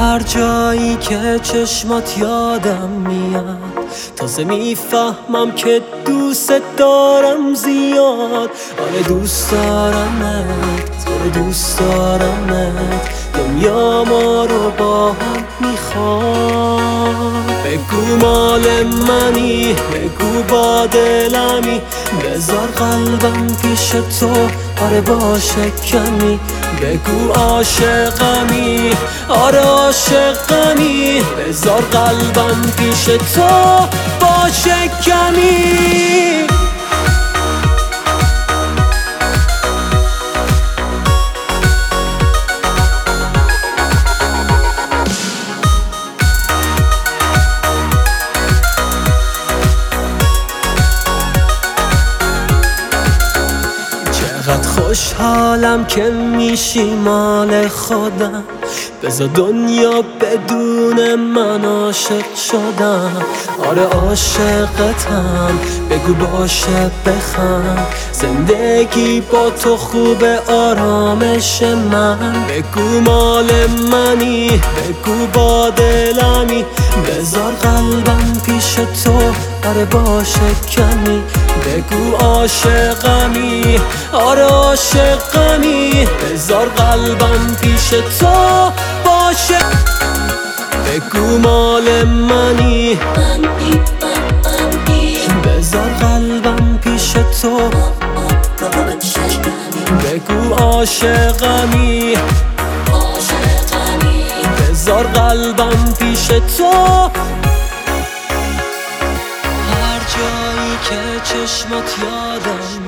هر جایی که چشمات یادم میاد تازه میفهمم که دوست دارم زیاد. آره دوست دارمت، آره دوست دارمت، دنیا ما رو با هم میخوام. بگو مال منی، بگو با دلمی، بذار قلبم پیش تو، آره باشه کمی. بگو عاشقمی، آره عاشقمی، بذار قلبم پیش تو باشه کمی. چقدر خوشحالم که میشی مال خودم، بذار دنیا بدون من عاشق شدم. آره عاشقتم، بگو باشه بخند، زندگی با تو خوبه آرامش من. بگو مال منی، بگو با دلمی، بذار قلبم پیش تو، آره باشه کمی. بگو عاشقمی، آره عاشقمی، بذار قلبم پیش تو باشه. بگو مال منی، بذار قلبم پیش تو. بگو عاشقمی، بذار قلبم پیش تو. هر جایی که چشمات یادم